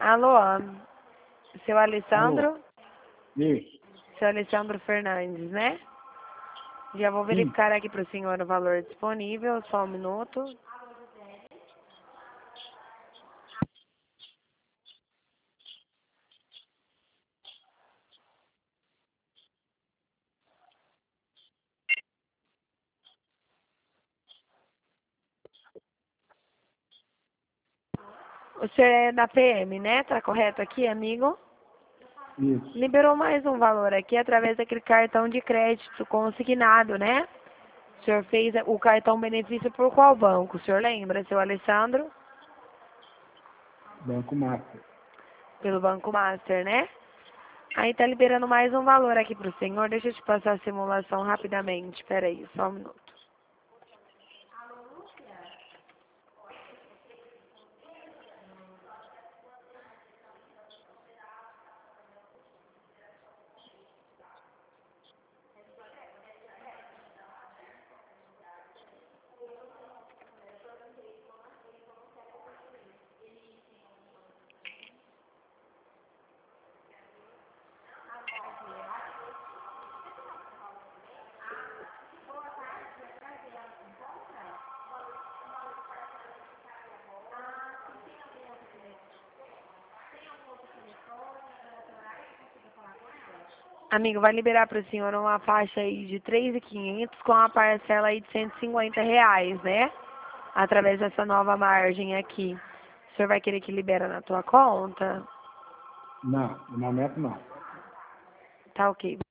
Alô, seu Alô, Alessandro? isso, Seu Alessandro Fernandes, né? Já vou sim. verificar aqui para o senhor o valor disponível, só um minuto. O senhor é da PM, né? Tá correto aqui, amigo? Isso. Liberou mais um valor aqui através daquele cartão de crédito consignado, né? O senhor fez o cartão benefício por qual banco? O senhor lembra, seu Alessandro? Banco Master. Pelo Banco Master, né? Aí tá liberando mais um valor aqui pro senhor. Deixa eu te passar a simulação rapidamente. Pera aí, só um minuto. Amigo, vai liberar para o senhor uma faixa aí de 3.500 com a parcela aí de R$ 150, né? Através dessa nova margem aqui. O senhor vai querer que libera na tua conta? Não, no momento não. Tá ok.